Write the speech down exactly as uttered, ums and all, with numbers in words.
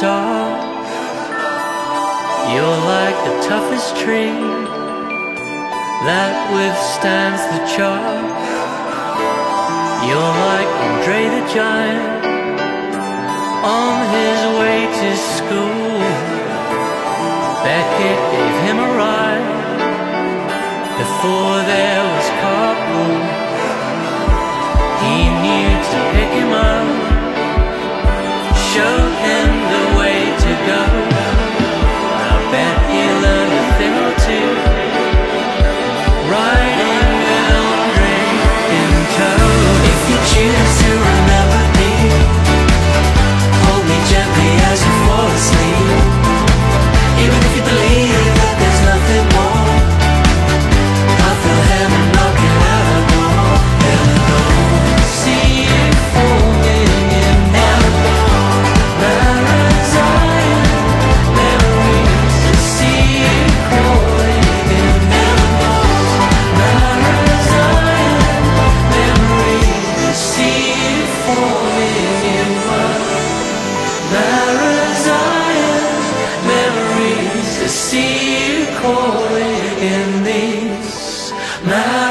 star. You're like the toughest tree that withstands the charge. You're like Andre the Giant on his way to school. Beckett gave him a ride before there was carpool. He knew to pick him up, show him the way to go. I bet he learned a thing or two riding with Andre in tow. If you choose to remember me, hold me gently as you fall asleep. Even if you believe that there's nothing more, I feel heaven knocking at our door. Heaven knows. See you falling in my Marazion memories. To see you crawling in Marazion memories. To see you falling in my Marazion memories. To see you calling in these